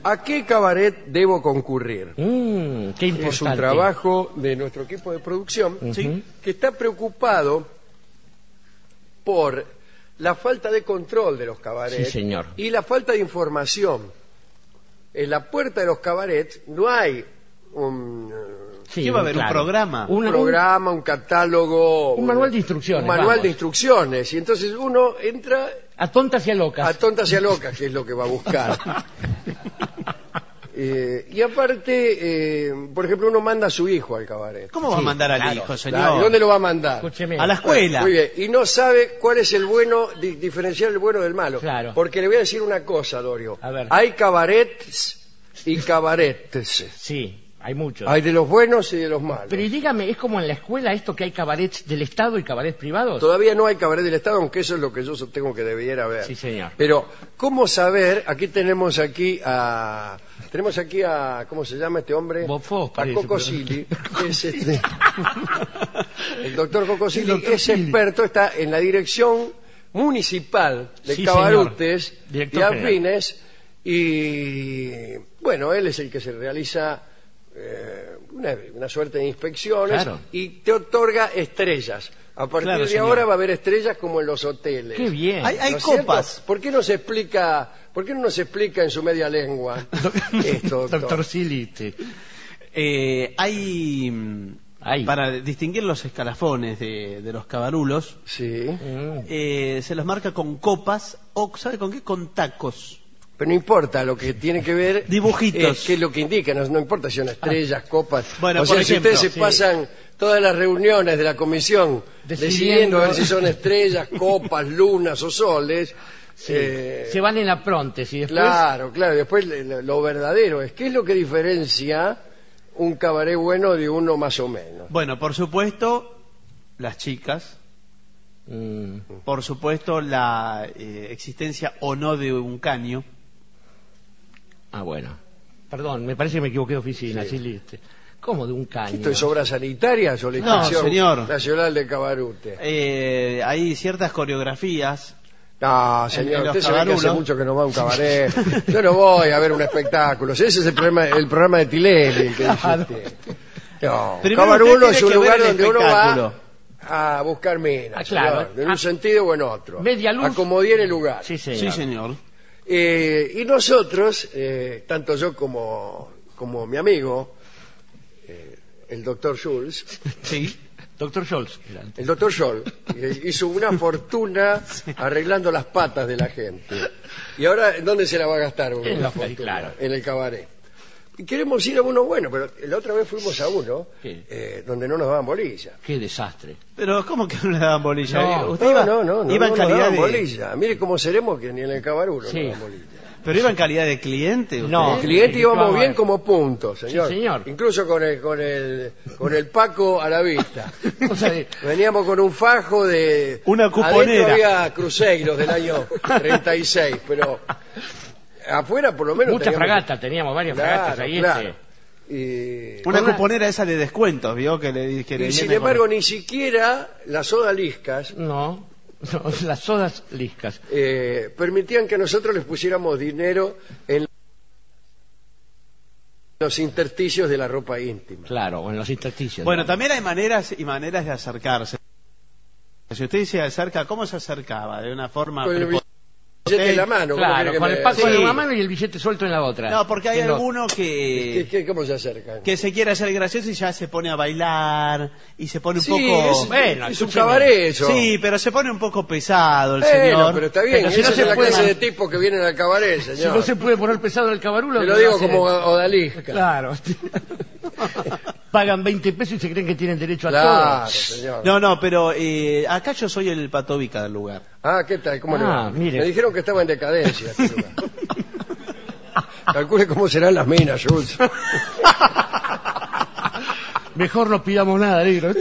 ¿A qué cabaret debo concurrir? Qué importante. Es un trabajo de nuestro equipo de producción, ¿sí?, que está preocupado por la falta de control de los cabarets, sí, señor, y la falta de información. En la puerta de los cabarets no hay un... Sí, ¿qué va a haber? Claro. ¿Un programa? Un programa, un catálogo... Un manual de instrucciones. Un manual de instrucciones. Y entonces uno entra... A tontas y a locas. A tontas y a locas, que es lo que va a buscar. Y aparte, por ejemplo, uno manda a su hijo al cabaret. ¿Cómo va a mandar al hijo, señor? Claro. ¿Dónde lo va a mandar? Escúcheme. A la escuela. Muy bien. Y no sabe cuál es el bueno, diferenciar el bueno del malo. Claro. Porque le voy a decir una cosa, Dorio. A ver. Hay cabarets y cabarets. Sí, hay muchos. Hay de los buenos y de los malos. Pero y dígame, ¿es como en la escuela esto que hay cabarets del Estado y cabarets privados? Todavía no hay cabaret del Estado, aunque eso es lo que yo sostengo que debiera haber. Sí, señor. Pero, ¿cómo saber? Tenemos aquí a... ¿cómo se llama este hombre? Bofós, a parece, Cocosili. El doctor Cocosili es experto, está en la dirección municipal de Sí, cabarutes señor. y afines, y bueno, él es el que se realiza una suerte de inspecciones, claro, y te otorga estrellas. A partir de señor, ahora va a haber estrellas como en los hoteles. ¡Qué bien! Hay ¿No es copas. cierto? ¿Por qué no nos explica en su media lengua esto, doctor Silite? Para distinguir los escalafones de los cabarulos, sí, se los marca con copas o, ¿sabe con qué? Con tacos. pero no importa, lo que tiene que ver dibujitos, qué es lo que indica, no importa si son estrellas, copas. Bueno, o sea, por si ejemplo, ustedes se pasan todas las reuniones de la comisión decidiendo a ver si son estrellas, copas, lunas o soles, se van en la prótesis y después... Claro, después lo verdadero es, ¿qué es lo que diferencia un cabaret bueno de uno más o menos? Bueno, por supuesto, las chicas. Por supuesto, la existencia o no de un caño. Ah, bueno. Perdón, me parece que me equivoqué de oficina, Sí. Silite. ¿Cómo de un caño? ¿Esto es obra sanitaria o la No, Inspección señor. Nacional de Cabarute? Hay ciertas coreografías. No, señor, en los usted sabe que hace cabarulos. mucho que no va a un cabaret. Yo no voy a ver un espectáculo. Ese es el programa de Tileli, el que dice usted. No, Primero cabarulo usted es un tiene que ver lugar el donde uno espectáculo. va a buscar minas, claro. señor, en un sentido o en otro. Media luz. Acomodar el lugar. Sí, señor. Sí, señor. Y nosotros, tanto yo como mi amigo, el doctor Schulz, Sí. Doctor Scholz. el doctor Scholl, hizo una fortuna arreglando las patas de la gente. Y ahora, ¿dónde se la va a gastar En una los- fortuna? claro. En el cabaret. Y queremos ir a uno bueno, pero la otra vez fuimos a uno donde no nos daban bolilla. Qué desastre. Pero, ¿cómo que no le daban bolilla? No. Usted iba, No iba en nos calidad daban de... bolilla. Mire cómo seremos que ni en el cabarulo Sí. nos daban bolilla. Pero iba en calidad de cliente. ¿usted? No. El cliente íbamos Vamos a bien ver. como punto, señor. Sí, señor. Incluso con el Paco a la vista. O sea, de- Veníamos con un fajo de... Una cuponera. Adentro había cruceiros del año 36, pero afuera por lo menos muchas teníamos... fragatas, teníamos varias fragatas ahí. Claro. Y Una cuponera esa de descuentos, ¿vio? Que le sin viene embargo, con- ni siquiera las odaliscas No, las sodas liscas. permitían que nosotros les pusiéramos dinero en los intersticios de la ropa íntima. Claro, o en los intersticios. Bueno, digamos. también hay maneras y maneras de acercarse. Si usted se acerca, ¿cómo se acercaba? De una forma... Con el billete en la mano. ¿cómo Claro, quiere que con me- el paco Sí. en una mano y el billete suelto en la otra. No, porque hay En los- alguno ¿Cómo se acercan? que se quiere hacer gracioso y ya se pone a bailar y se pone un Sí, poco... Bueno, es un escúcheme. cabaret eso. Sí, pero se pone un poco pesado el Bueno, señor. pero está bien, Pero si esa no se es la puede- clase de tipos que vienen al cabaret, señor. Si no se puede poner pesado en el cabarulo... Te lo ¿qué digo va a hacer? como odalisca. Claro. Pagan 20 pesos y se creen que tienen derecho a Claro, todo. señor. No, pero acá yo soy el patobica del lugar. Ah, ¿qué tal? ¿Cómo le va? Mire. Me dijeron que estaba en decadencia este lugar. Calcule cómo serán las minas, Schultz. Mejor no pidamos nada, negro.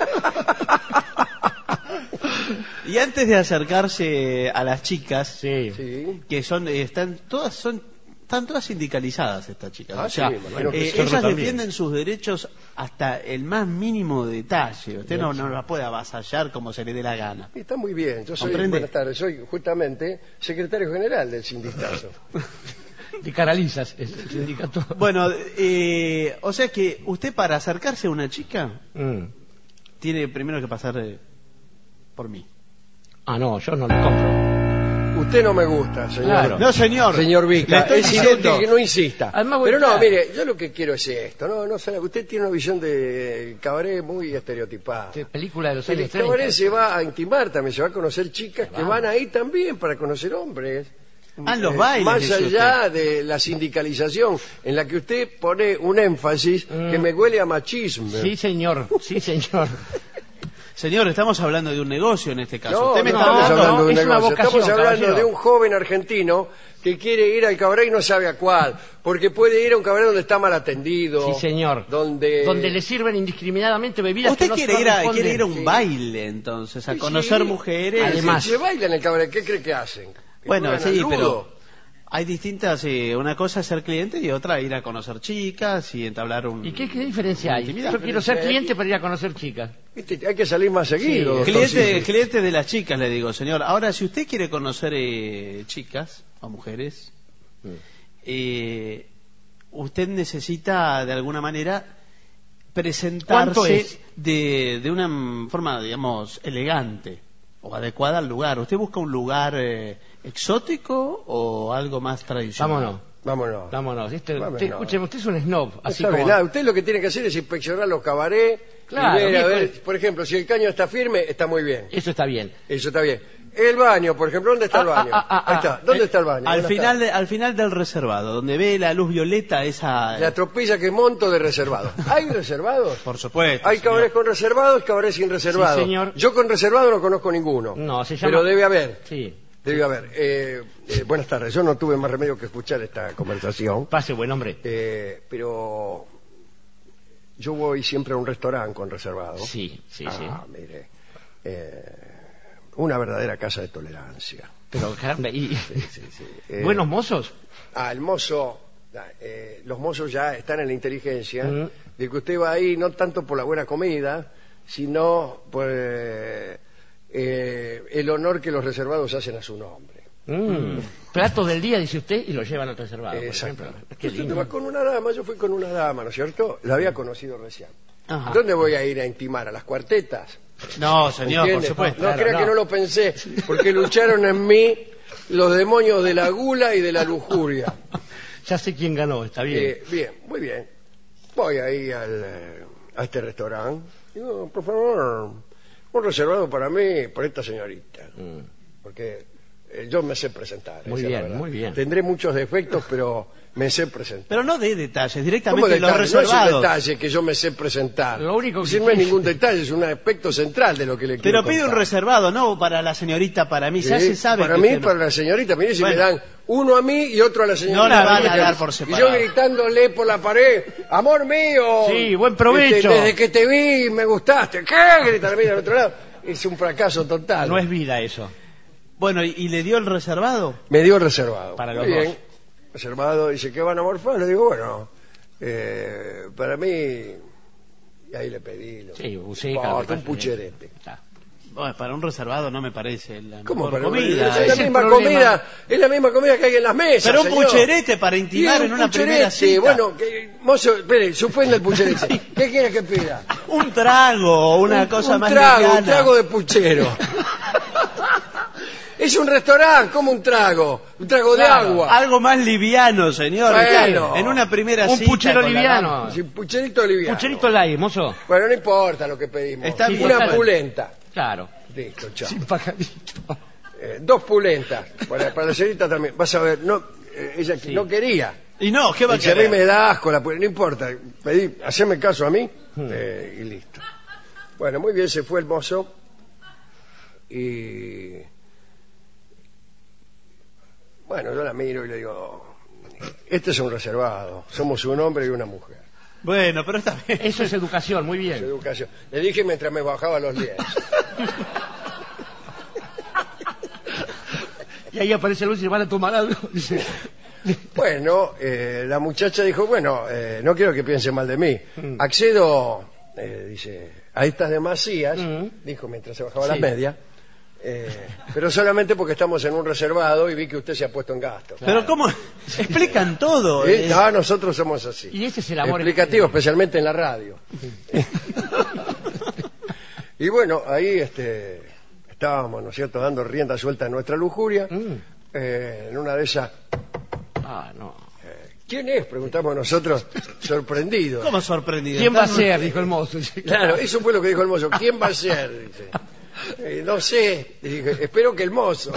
Y antes de acercarse a las chicas, Sí. Sí. que están todas sindicalizadas estas chicas. Ah, o sea, sí, me imagino que sí. ellas Nosotros también. defienden sus derechos hasta el más mínimo detalle. Usted no la puede avasallar como se le dé la gana. Está muy bien. Yo soy, ¿Comprende? buenas tardes, soy justamente secretario general del sindicato. De Caralizas, es el sindicato. Bueno, o sea que usted para acercarse a una chica tiene primero que pasar por mí. Ah, no, yo no le compro. Usted no me gusta, señor. Claro. No, señor. Señor Le Vica, estoy es diciendo. inútil que no insista. Además, Pero no, claro. mire, yo lo que quiero es esto. No sabe, usted tiene una visión de cabaret muy estereotipada. De película de los El años 30. cabaret se va a intimar también, se va a conocer chicas que van ahí también para conocer hombres. Los bailes. Más dice allá usted. de la sindicalización en la que usted pone un énfasis que me huele a machismo. Sí, señor, sí, señor. Señor, estamos hablando de un negocio en este caso. No, Usted me no está estamos hablando. hablando de un es una negocio. vocación, Estamos hablando caballero. de un joven argentino que quiere ir al cabaret y no sabe a cuál, porque puede ir a un cabaret donde está mal atendido. Sí, señor. Donde le sirven indiscriminadamente bebidas Usted que no quiere ir a corresponden. un baile, entonces, a Sí, conocer sí. mujeres. Además. Se baila en el cabaret, ¿qué cree que hacen? ¿Que Bueno, juegan al sí, ludo? pero hay distintas. Una cosa es ser cliente y otra ir a conocer chicas y entablar un. ¿Y qué diferencia hay? Intimidad. Yo quiero ser cliente para ir a conocer chicas. ¿Viste? Hay que salir más seguido. doctor Cliente, Sisi. cliente de las chicas, le digo, señor. Ahora, si usted quiere conocer chicas o mujeres, usted necesita, de alguna manera, ¿Cuánto presentarse es? de una forma, digamos, elegante o adecuada al lugar. ¿Usted busca un lugar exótico o algo más tradicional? Vámonos. Vámonos. Usted, escúcheme, usted es un snob. Así Está bien, como... nada, usted lo que tiene que hacer es inspeccionar los cabarets Claro, y ver, a viejo. ver, por ejemplo, si el caño está firme, está muy bien. Eso está bien. Eso está bien. El baño, por ejemplo, ¿dónde está el baño? Ahí está. ¿Dónde está el baño? Al ¿Dónde final, está? al final del reservado, donde ve la luz violeta, esa. La tropilla que monto de reservado. ¿Hay reservados? Por supuesto. Hay señor. cabarets con reservados, cabarets sin reservado. Sí, señor. Yo con reservado no conozco ninguno. No, se llama... Pero debe haber. Sí. Debe haber. Buenas tardes. Yo no tuve más remedio que escuchar esta conversación. Pase, buen hombre. Pero yo voy siempre a un restaurante con reservado. Sí. Mire. Una verdadera casa de tolerancia. Pero, caramba, ¿y Sí. buenos mozos? El mozo, los mozos ya están en la inteligencia de que usted va ahí no tanto por la buena comida, sino por el honor que los reservados hacen a su nombre. Platos del día, dice usted, y lo llevan al reservado, por Exacto. ejemplo. Qué Usted lindo. va con una dama, yo fui con una dama, ¿no es cierto? La había conocido recién. Ajá. ¿Dónde voy a ir a intimar? ¿A las cuartetas? No, señor, por ¿Entiende? supuesto. No claro, crea no. que no lo pensé, porque lucharon en mí los demonios de la gula y de la lujuria. Ya sé quién ganó, está bien. Bien, muy bien. Voy ahí a este restaurante. Digo, por favor, un reservado para mí, por esta señorita. Porque yo me sé presentar. Muy esa es la bien, verdad. muy bien. Tendré muchos defectos, pero me sé presentar. Pero no de detalles, ¿Cómo directamente detalle? los No es un reservados. detalle que yo me sé presentar. Lo único que Si no es quiere- ningún detalle, es un aspecto central de lo que le quiero Pero pide un contar. reservado, no para la señorita, para mí. Ya Sí, se sabe para que mí, usted no- para la señorita, mire si Bueno. me dan uno a mí y otro a la señorita. No le van a Mire, dar por y separado. yo gritándole por la pared, amor mío. Sí, buen provecho. Desde que te vi me gustaste. ¿Qué? Grita la mira al otro lado. Es un fracaso total. No es vida eso. Bueno, ¿y le dio el reservado? Me dio el reservado. Para Muy los bien. dos. Reservado, dice, ¿qué van a morfar? Le digo, bueno, para mí... Y ahí le pedí... Sí, buceca, importa, lo que un pasa, pucherete. Está. Bueno, para un reservado no me parece la ¿Cómo mejor para comida. Es la Ese es el misma problema. comida, es la misma comida que hay en las mesas. Pero un señor. pucherete para intimar Y en un una primera pucherete, cita. bueno, mozo, espere, suspende el pucherete. ¿Qué quiere que pida? Un trago, una cosa más Un liviana. trago de puchero. Es un restaurante, como un trago de Claro, agua. Algo más liviano, señor. Bueno. En una primera Un cita. puchero con la liviano. dama. Sí, pucherito liviano. Pucherito light, mozo. Bueno, no importa lo que pedimos. Está bien. Una Total. pulenta. Claro. Listo, chao. Sin pajarito. 2 pulentas. Para la señorita también. Vas a ver, no, ella Sí. no quería. Y no, ¿qué va a Dice, a mí querer? me da asco la pulenta. No importa, pedí, haceme caso a mí y listo. Bueno, muy bien, se fue el mozo y... Bueno, yo la miro y le digo, este es un reservado, somos un hombre y una mujer. Bueno, pero está bien. Eso es educación, muy Es bien. educación. Le dije mientras me bajaba los lienzos. Y ahí aparece Luis y van a tomar algo. Dice, Bueno, la muchacha dijo, bueno, no quiero que piense mal de mí. Accedo, dice, a estas demasías, dijo mientras se bajaba Sí. las medias, Pero solamente porque estamos en un reservado y vi que usted se ha puesto en gasto. Claro. Pero ¿cómo? Explican todo. No, nosotros somos así. Y ese es el amor explicativo, especialmente en la radio. Y bueno, ahí estábamos, ¿no es cierto?, dando rienda suelta a nuestra lujuria. En una de esas... no. ¿Quién es?, preguntamos nosotros, sorprendidos. ¿Cómo sorprendido? ¿Quién va a ser?, dijo el mozo. Claro, eso fue lo que dijo el mozo. ¿Quién va a ser?, dice. No sé. Y dije, espero que el mozo.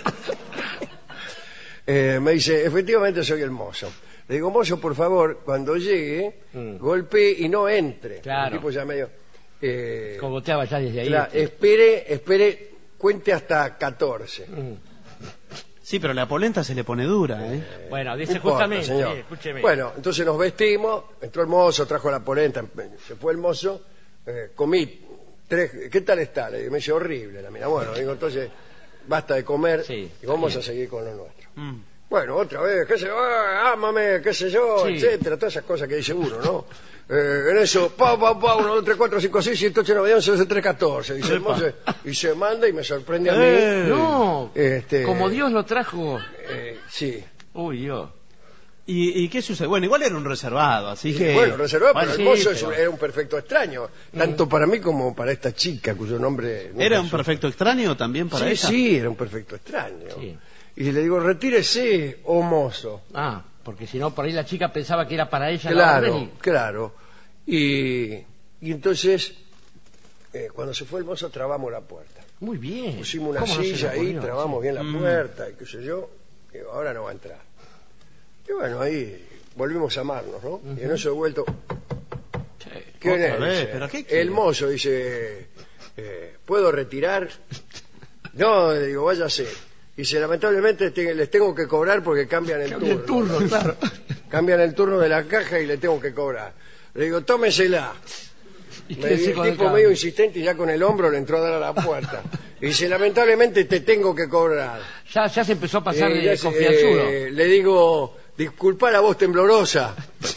Me dice, efectivamente soy el mozo. Le digo, mozo, por favor, cuando llegue, golpee y no entre. Claro. El tipo ya medio... cogoteaba ya desde ahí. Claro, espere, cuente hasta 14. Sí, pero la polenta se le pone dura, Bueno, dice No importa, justamente, señor. escúcheme. Bueno, entonces nos vestimos, entró el mozo, trajo la polenta, se fue el mozo, comí 3, ¿qué tal está? Le digo, me dice, horrible la mina. Bueno, digo, entonces, basta de comer y vamos a seguir con lo nuestro. Bueno, otra vez, qué sé yo, ámame, qué sé yo, etcétera, todas esas cosas que dice uno, ¿no? En eso, 1, 2, 3, 4, 5, 6, 7, 8, 9, 10, 11, 12, 13, 14, dice el mozo, y se manda y me sorprende a mí. No, como Dios lo trajo. Sí. Uy, Dios. ¿Y qué sucede? Bueno, igual era un reservado, así que... Bueno, reservado, bueno, pero el mozo era un perfecto extraño, tanto para mí como para esta chica, cuyo nombre... ¿Era un perfecto extraño también para ella? Sí, era un perfecto extraño. Sí. Y le digo, retírese, oh mozo. Porque si no, por ahí la chica pensaba que era para ella. Claro, claro. Y entonces, cuando se fue el mozo, trabamos la puerta. Muy bien. Pusimos una silla ahí, trabamos bien la puerta, y qué sé yo. Digo, ahora no va a entrar. Y bueno, ahí volvimos a amarnos, ¿no? Y en eso he vuelto... ¿Quién es? ¿Pero qué el mozo dice, ¿puedo retirar? No, le digo, váyase. Dice, lamentablemente les tengo que cobrar porque cambian el turno. Claro. Cambian el turno de la caja y le tengo que cobrar. Le digo, tómesela. El tipo medio insistente y ya con el hombro le entró a dar a la puerta. Y dice, lamentablemente te tengo que cobrar. Ya se empezó a pasar de confianzudo. Le digo, disculpa la voz temblorosa.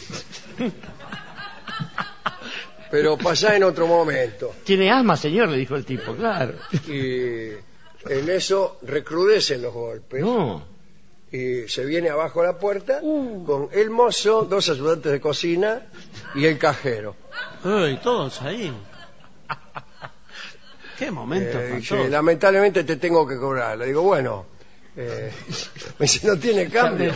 Pero pasá en otro momento. Tiene asma, señor, le dijo el tipo, claro. Y en eso recrudecen los golpes. No. Y se viene abajo la puerta con el mozo, 2 ayudantes de cocina y el cajero. Uy, todos ahí. Qué momento. Dice, lamentablemente te tengo que cobrar. Le digo, bueno, me dice, no tiene cambio.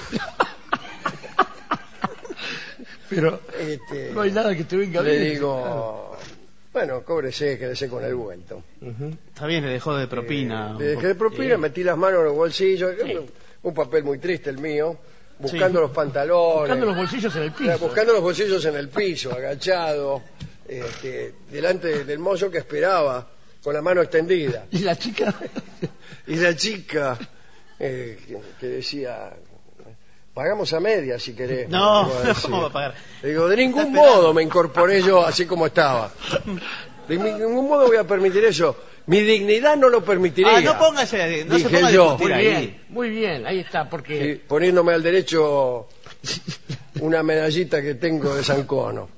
Pero no hay nada que te venga bien. Le bien. digo, bueno, cóbrese, quédese con el vuelto. Está bien, le dejó de propina. Le dejé de propina, metí las manos en los bolsillos. Un papel muy triste el mío, buscando los pantalones. Buscando los bolsillos en el piso. Buscando los bolsillos en el piso, agachado, delante del mozo que esperaba, con la mano extendida. ¿Y la chica? Y la chica, que decía, pagamos a media si querés. No, ¿cómo va a pagar? Le digo, de ningún modo me incorporé yo así como estaba. De ningún modo voy a permitir eso. Mi dignidad no lo permitiría. No póngase, no dije se ponga yo. a discutir ahí. Muy bien, ahí está, porque... Sí, poniéndome al derecho una medallita que tengo de San Cono.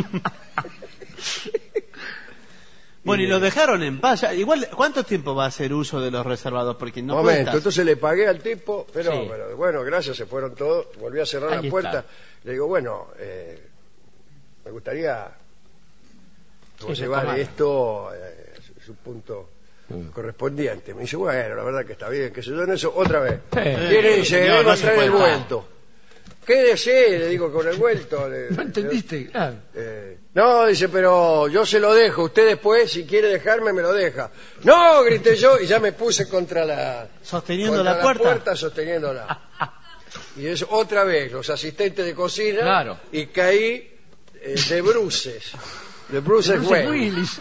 Bueno, y lo dejaron en paz. Igual, ¿cuánto tiempo va a hacer uso de los reservados? Porque no momento, entonces le pagué al tipo, pero bueno, gracias, se fueron todos. Volví a cerrar la puerta. Le digo, bueno, me gustaría llevar esto a su punto correspondiente. Me dice, bueno, la verdad que está bien, que se yo en eso otra vez. ¿Quiere? Dice, vengo a traer el vuelto. Quédese, le digo, con el vuelto. ¿No entendiste? No, dice, pero yo se lo dejo. Usted después, si quiere dejarme, me lo deja. No, grité yo y ya me puse contra la... Sosteniendo la puerta. Sosteniéndola. Y es otra vez, los asistentes de cocina. Claro. Y caí de bruces. De Bruce Willis.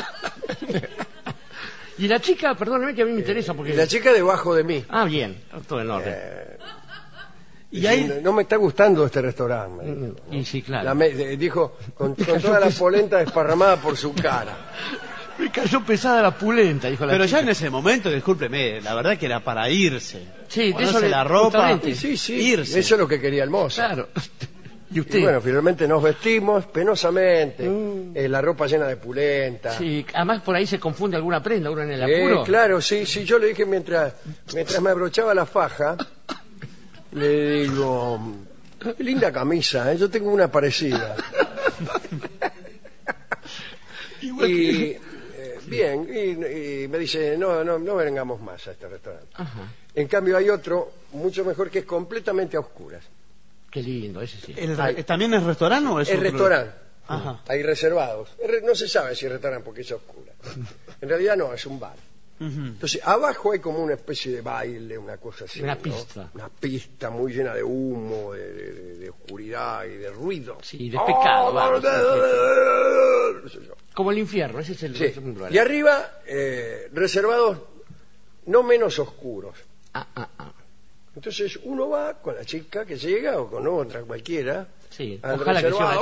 Y la chica, perdóneme que a mí me interesa porque... La chica debajo de mí. Bien, todo en orden. Y ahí... No me está gustando este restaurante. Y sí, claro. Dijo, con toda la polenta desparramada por su cara. Me cayó pesada la pulenta, dijo la Pero chica. ya en ese momento, discúlpeme, la verdad que era para irse. Sí, de eso la ropa. Sí, irse. Eso es lo que quería el mozo. Claro. ¿Y usted? Y bueno, finalmente nos vestimos penosamente. la ropa llena de pulenta. Sí, además por ahí se confunde alguna prenda, uno en el apuro. Claro, sí, yo le dije mientras me abrochaba la faja, le digo, qué linda camisa, yo tengo una parecida. Y bien, y me dice, no vengamos más a este restaurante. Ajá. En cambio hay otro mucho mejor que es completamente a oscuras. Qué lindo, ese sí. ¿También es restaurante o es Es otro? restaurante. Ajá. Hay reservados. No se sabe si es restaurante porque es oscura. En realidad no, es un bar. Entonces, abajo hay como una especie de baile, una cosa así. Una ¿no? pista. Una pista muy llena de humo, de oscuridad y de ruido. Sí, de pecado. No sé yo. Como el infierno, ese es el Sí. lugar. Y arriba, reservados no menos oscuros. Entonces uno va con la chica que llega o con otra cualquiera. Sí, al ojalá que sea una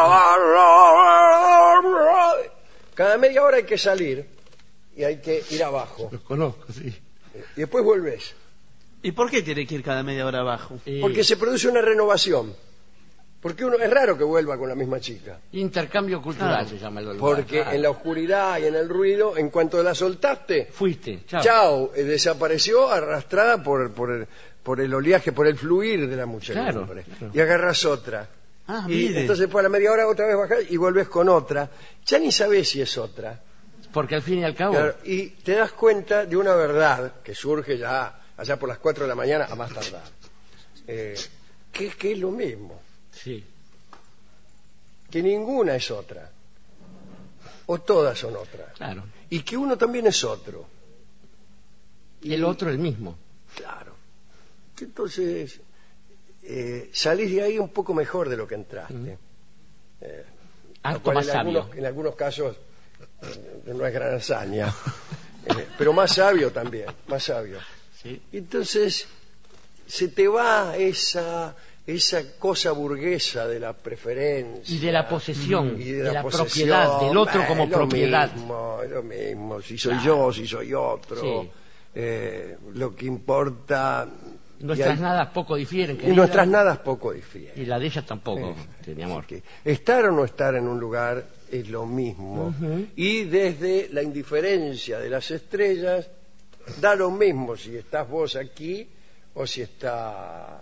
reservado. Cada media hora hay que salir y hay que ir abajo. Los conozco, sí. Y después volvés. ¿Y por qué tiene que ir cada media hora abajo? Porque se produce una renovación. Porque es raro que vuelva con la misma chica. Intercambio cultural se llama el lugar. Porque en la oscuridad y en el ruido, en cuanto la soltaste, fuiste, chao, desapareció arrastrada por el oleaje, por el fluir de la muchedumbre. Claro. Y agarras otra. Y mire. entonces por la media hora otra vez bajás y volvés con otra. Ya ni sabés si es otra. Porque al fin y al cabo... Claro, y te das cuenta de una verdad que surge ya allá por las 4 de la mañana a más tardar. Que es lo mismo. Sí. Que ninguna es otra. O todas son otras. Claro. Y que uno también es otro. Y el otro el mismo. Claro. Entonces, salís de ahí un poco mejor de lo que entraste. Harto más sabio. En algunos casos no es gran hazaña. Pero más sabio también, más sabio. Sí. Entonces, se te va esa cosa burguesa de la preferencia y de la posesión, y de la posesión, propiedad del otro como propiedad. Lo mismo, si soy yo, si soy otro. Sí. Lo que importa. Nuestras nadas poco difieren. Y nuestras nadas poco difieren. Y la de ellas tampoco, mi amor. Que estar o no estar en un lugar es lo mismo. Y desde la indiferencia de las estrellas, da lo mismo si estás vos aquí o si está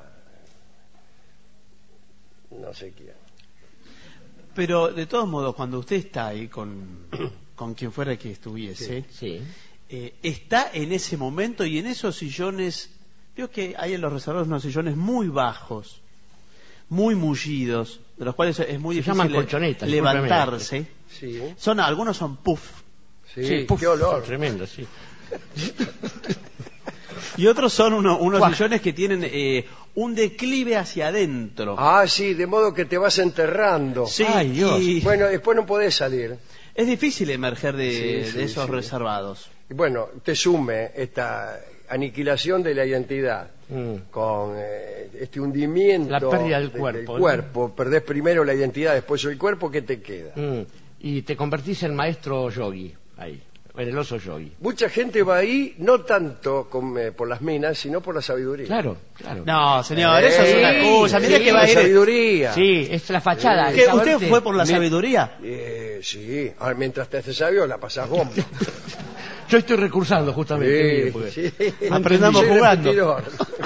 no sé quién. Pero de todos modos, cuando usted está ahí con quien fuera que estuviese, está en ese momento y en esos sillones, veo que hay en los reservados unos sillones muy bajos, muy mullidos, de los cuales es muy difícil levantarse. Sí. Algunos son puff. Sí, puff, qué olor. Tremendo, sí. Y otros son unos sillones que tienen un declive hacia adentro. Ah, sí, de modo que te vas enterrando. Sí, ay, Dios. Bueno, después no podés salir. Es difícil emerger de esos reservados. Y bueno, te sume esta aniquilación de la identidad con este hundimiento la pérdida del cuerpo. cuerpo. Perdés primero la identidad, después el cuerpo, ¿qué te queda? Y te convertís en maestro yogi, ahí, en el oso yogi. Mucha gente va ahí, no tanto por las minas, sino por la sabiduría. Claro. No, señor, eso es una cosa. Mire que va a ir. Sabiduría. Sí, es la fachada. ¿Usted fue por la sabiduría? Sí, mientras te haces sabio la pasás bomba. Yo estoy recursando justamente. Sí. Aprendamos jugando.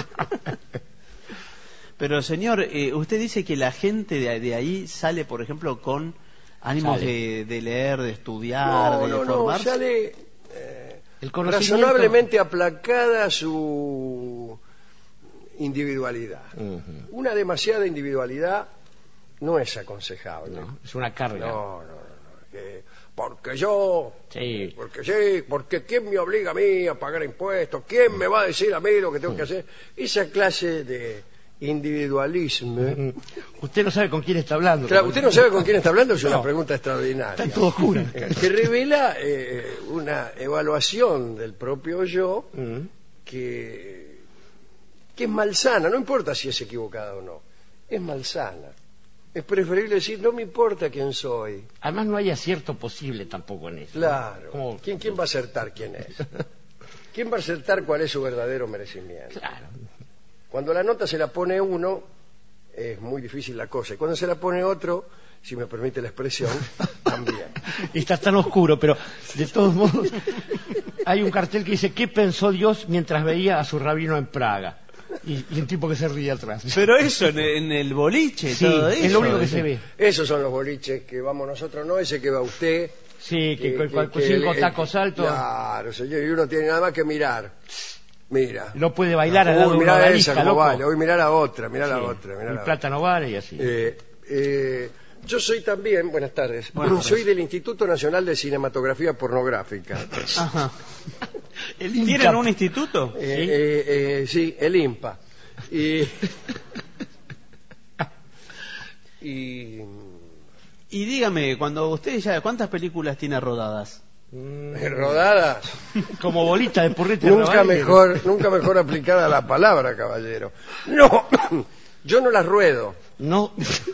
Pero señor, usted dice que la gente de ahí sale, por ejemplo, con ánimos de leer, de estudiar, de formarse. No, sale el conocimiento... razonablemente aplacada su individualidad. Una demasiada individualidad no es aconsejable. No, es una carga. No. Porque yo, porque ¿quién me obliga a mí a pagar impuestos? ¿Quién me va a decir a mí lo que tengo que hacer? Esa clase de individualismo. Usted no sabe con quién está hablando. Claro, usted no sabe con quién está hablando, es una pregunta extraordinaria. Está todo oscuro. Que revela una evaluación del propio yo que es malsana, no importa si es equivocada o no, es malsana. Es preferible decir, no me importa quién soy. Además no hay acierto posible tampoco en eso. Claro. ¿Quién va a acertar quién es? ¿Quién va a acertar cuál es su verdadero merecimiento? Claro. Cuando la nota se la pone uno, es muy difícil la cosa. Y cuando se la pone otro, si me permite la expresión, también. Y está tan oscuro, pero de todos modos hay un cartel que dice ¿qué pensó Dios mientras veía a su rabino en Praga? Y un tipo que se ríe atrás. Pero eso en el boliche, sí, todo eso. Es lo único que se ve. Esos son los boliches que vamos nosotros, no ese que va usted. Sí, que 5 tacos altos. Claro, señor, y uno tiene nada más que mirar. Mira. No puede bailar al lado de mirá una esa como loco. vale. Hoy mirá la otra, mirá la otra. Mirá el plátano vale y así. Yo soy también, buenas tardes, soy del Instituto Nacional de Cinematografía Pornográfica. Ajá. ¿Tienen un instituto? Sí, el INPA. Y dígame, cuando usted ya, ¿cuántas películas tiene rodadas? ¿Rodadas? Como bolita de porrete. Nunca mejor aplicada la palabra, caballero. No, yo no las ruedo. No.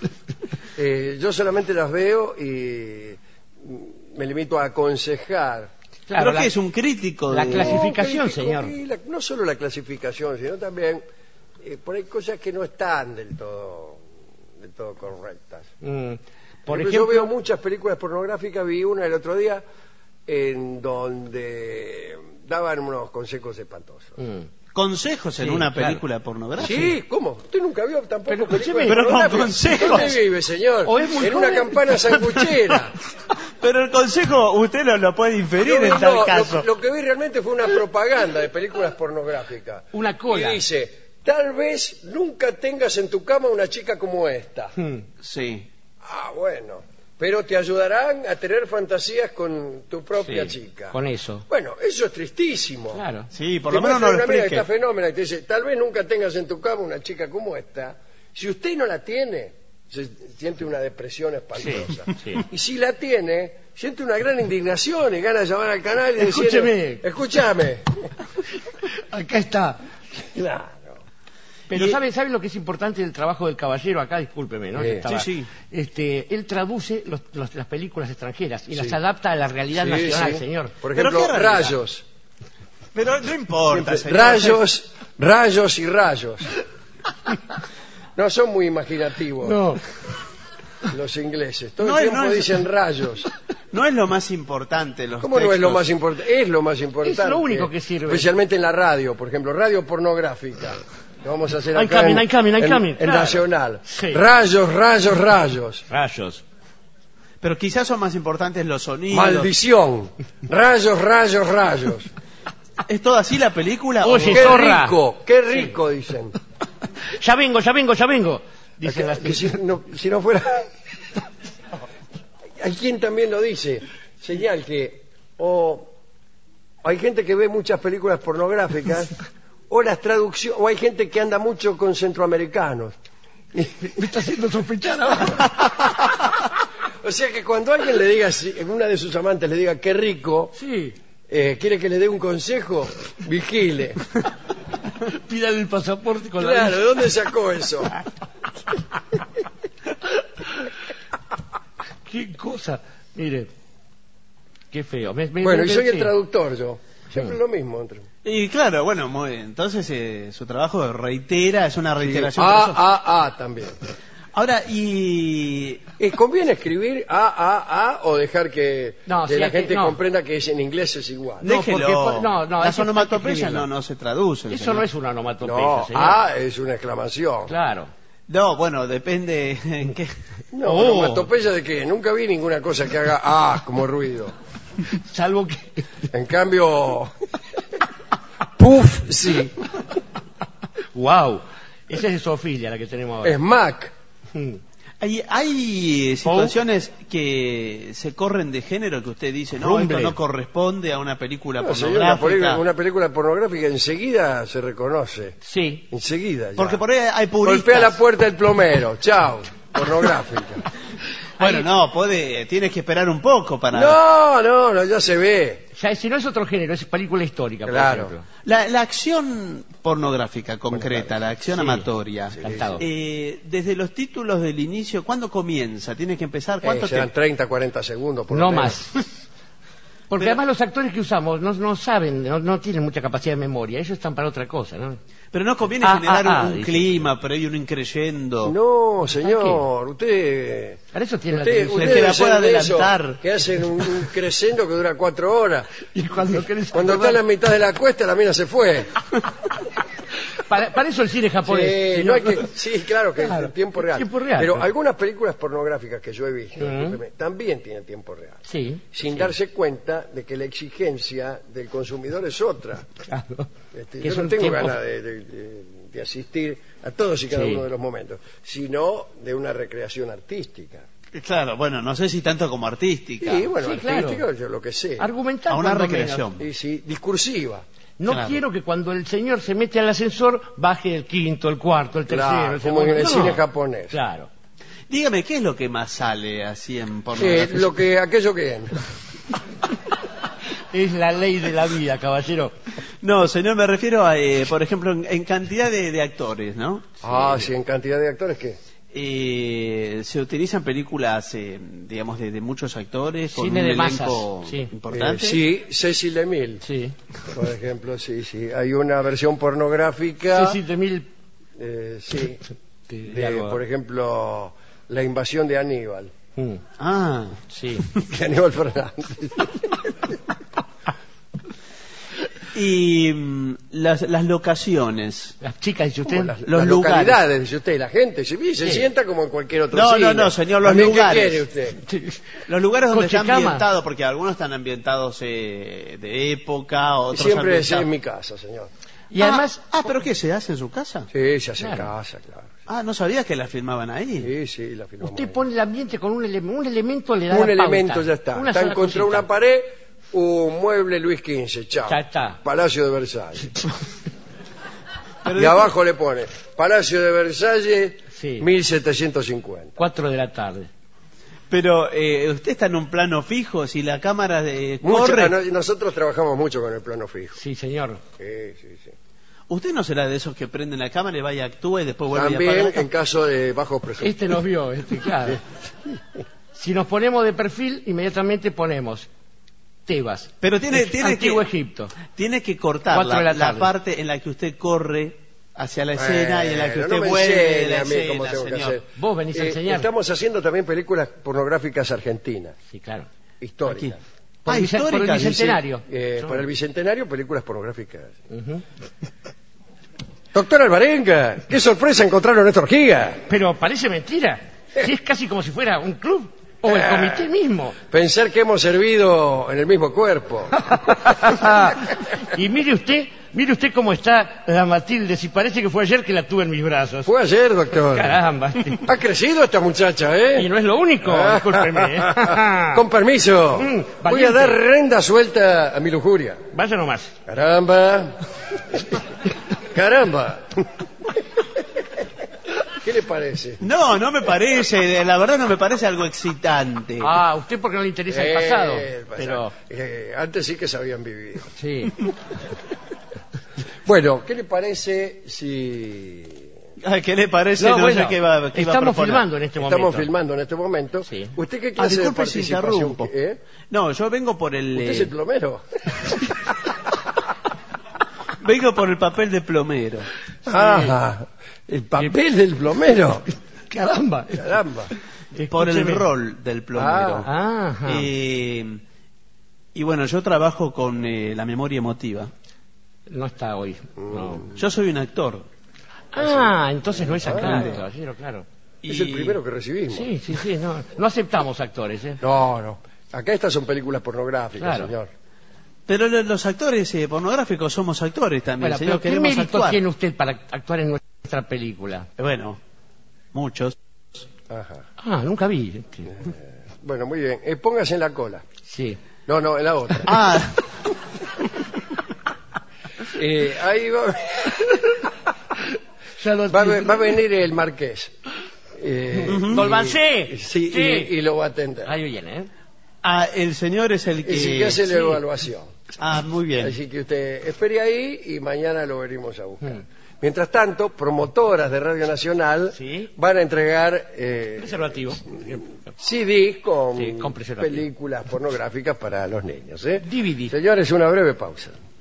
Yo solamente las veo y me limito a aconsejar. Claro, ¿pero qué es un crítico? La clasificación, señor. No solo la clasificación, sino también por ahí cosas que no están del todo correctas. Por ejemplo, yo veo muchas películas pornográficas, vi una el otro día en donde daban unos consejos espantosos. ¿Consejos en una película pornográfica? Sí, ¿cómo? ¿Usted nunca vio tampoco películas pero con consejos? ¿Dónde vive, señor? En una campana sanguchera. Pero el consejo usted lo puede inferir en tal caso. Lo que vi realmente fue una propaganda de películas pornográficas. Una cola. Y dice, tal vez nunca tengas en tu cama una chica como esta. Sí. Ah, bueno. Pero te ayudarán a tener fantasías con tu propia chica. Con eso. Bueno, eso es tristísimo. Claro. Sí, por lo menos no lo explique. Una amiga que está fenómena y te dice, tal vez nunca tengas en tu cama una chica como esta. Si usted no la tiene, se siente una depresión espantosa. Sí. Y si la tiene, siente una gran indignación y ganas de llamar al canal y decir, escúchame. Acá está. Claro. Pero ¿sabe lo que es importante del trabajo del caballero acá? Discúlpeme, ¿no? Sí. Él traduce las películas extranjeras y las adapta a la realidad nacional, señor. Por ejemplo, Rayos. Pero no importa, señor. Rayos y rayos. No son muy imaginativos. No. Los ingleses. Todo el tiempo dicen rayos. No es lo más importante. ¿Cómo no es lo más importante? Es lo más importante. Es lo único que sirve. Especialmente en la radio, por ejemplo, radio pornográfica. Lo vamos a hacer I'm acá coming. En Nacional. Sí. Rayos. Rayos. Pero quizás son más importantes los sonidos. Maldición. Rayos. ¿Es todo así la película? Oye, qué rico, dicen. Ya vengo. Dicen las si no fuera... Hay quien también lo dice. Señal que hay gente que ve muchas películas pornográficas o las traducciones, o hay gente que anda mucho con centroamericanos. Me está haciendo sospechar ahora. O sea que cuando alguien le diga, una de sus amantes le diga qué rico, quiere que le dé un consejo, vigile. Pídale el pasaporte con Claro, ¿de dónde sacó eso? Qué cosa. Mire, qué feo. Bueno, y soy el traductor yo. Siempre lo mismo. Y claro, bueno, muy bien. Entonces su trabajo es una reiteración. También. Ahora, ¿conviene escribir o dejar que la gente no comprenda que en inglés es igual? Déjelo. No, las onomatopeyas no se traducen. Eso señor. no es una onomatopeya, señor. Es una exclamación. Claro. No, bueno, depende en qué. No, onomatopeya de qué. Nunca vi ninguna cosa que haga como ruido. Salvo que... En cambio... Puff, sí. Wow. Esa es zoofilia la que tenemos ahora. Es Mac. Hay situaciones que se corren de género que usted dice, no, esto no corresponde a una película pornográfica. Una película pornográfica enseguida se reconoce. Sí. Enseguida ya. Porque por ahí hay puristas. Golpea la puerta el plomero. Chao. Pornográfica. Bueno, tienes que esperar un poco para... No, ya se ve. Ya, si no es otro género, es película histórica, claro. por ejemplo. La acción pornográfica concreta, la acción amatoria, desde los títulos del inicio, ¿cuándo comienza? ¿Tiene que empezar? ¿Cuánto serán 30, 40 segundos por no lo menos. más. Porque además los actores que usamos no saben, no tienen mucha capacidad de memoria, ellos están para otra cosa, ¿no? Pero no conviene generar un clima, pero hay un increyendo. No, señor, usted... Para eso tiene usted que la pueda de esos adelantar. que hacen un crescendo que dura 4 horas. Y cuando está en la mitad de la cuesta, la mina se fue. Para eso el cine japonés. Sí, sí, claro que es en tiempo real. Pero algunas películas pornográficas que yo he visto también tienen tiempo real. Sí. Sin darse cuenta de que la exigencia del consumidor es otra. Claro. Yo no tengo ganas de asistir a todos y cada uno de los momentos, sino de una recreación artística. Claro, bueno, no sé si tanto como artística. Sí, bueno, artística, claro. yo lo que sé. Argumentar a una recreación. Sí, discursiva. No quiero que cuando el señor se mete al ascensor baje el quinto, el cuarto, el tercero, Claro, el como segundo. en el cine japonés. Claro. Dígame, ¿qué es lo que más sale así en pornografía? Aquello que entra. Es la ley de la vida, caballero. No, señor, me refiero a, por ejemplo, en cantidad de actores, ¿no? Sí, en cantidad de actores, ¿qué? Se utilizan películas, digamos, de muchos actores, con cine un de elenco masas, sí. importante. Sí, Cecil DeMille. Sí. Por ejemplo, sí. Hay una versión pornográfica. Cecil DeMille. Sí. Por ejemplo, La invasión de Aníbal. Sí. De Aníbal Fernández. Y las locaciones. Las chicas, dice usted. Las lugares. localidades, dice usted, la gente se sienta como en cualquier otro cine. No, señor, los También, lugares. ¿qué quiere usted? Los lugares donde están Cochecama. ambientados, porque algunos están ambientados de época, otros Siempre es ambientados. en mi casa, señor. Y además. ¿Pero qué? ¿Se hace en su casa? Sí, se hace en Claro. casa, claro. No sabía que la filmaban ahí. Sí, la filmamos. Usted ahí. pone el ambiente con un elemento, le da Un la pauta. elemento ya está. Una Está sola contra cosita. una pared, un mueble Luis XV, chao. Ya está. Palacio de Versalles. Pero Y abajo le pone Palacio de Versalles, Sí. 1750. 4 de la tarde. Pero usted está en un plano fijo, si la cámara corre. Nosotros trabajamos mucho con el plano fijo. Sí, señor. Sí. ¿Usted no será de esos que prenden la cámara y vaya, actúa y después vuelve y apaga También la cámara? en caso de bajos presupuestos. Nos vio, claro. Si nos ponemos de perfil, inmediatamente ponemos Tebas. Pero tiene Antiguo que, Egipto. tiene que cortar 4 de la la tarde. parte en la que usted corre hacia la escena y en la que usted no me vuelve de enseñe la a mí cómo escena, tengo que señor. hacer. Vos venís a enseñar. Estamos haciendo también películas pornográficas argentinas, Sí, claro. históricas. Por el Históricas, Bicentenario. Para el Bicentenario, películas pornográficas. Ujú. Doctor Alvarenga, qué sorpresa encontrarlo en esta orgía. Pero parece mentira. Si es casi como si fuera un club o el comité mismo. Pensar que hemos servido en el mismo cuerpo. Y mire usted cómo está la Matilde. Si parece que fue ayer que la tuve en mis brazos. Fue ayer, doctor. Caramba. Ha crecido esta muchacha, ¿eh? Y no es lo único, discúlpeme. Con permiso. Voy a valiente. dar renda suelta a mi lujuria. Vaya nomás. Caramba. Caramba. ¿Qué le parece? No me parece, la verdad no me parece algo excitante. Usted porque no le interesa el pasado. El Pero, antes sí que se habían vivido. sí. Bueno, ¿qué le parece si... ¿Qué le parece? No, bueno, sé qué iba a estamos proponer. filmando en este momento. Estamos filmando en este momento. Sí. ¿Usted qué clase de disculpe si participación? interrumpo. No, yo vengo por el... ¿Usted es el plomero? Vengo por el papel de plomero. El papel del plomero. Caramba. Caramba. Por el Escúcheme. rol del plomero. Ajá. Y bueno, yo trabajo con la memoria emotiva. No está hoy. No. Yo soy un actor. Entonces no es actor, caballero, claro. Es el primero que recibimos. Sí, no aceptamos actores, ¿eh? No. Acá estas son películas pornográficas, Claro. señor. Pero los actores pornográficos somos actores también, Bueno, señor, pero ¿qué queremos mérito actuar. tiene usted para actuar en nuestra película? Bueno, muchos. Ajá. Nunca vi. Bueno, muy bien. Póngase en la cola. Sí. No, en la otra. Ahí va a venir el marqués. ¡Dolbancé! Sí, y lo va a atender. Ahí viene, ¿eh? El señor es el que... Y si que hace la evaluación. Muy bien. Así que usted espere ahí y mañana lo veremos a buscar. Mientras tanto, promotoras de Radio Nacional van a entregar preservativo. CDs con preservativo. películas pornográficas para los niños. DVD. Señores, una breve pausa.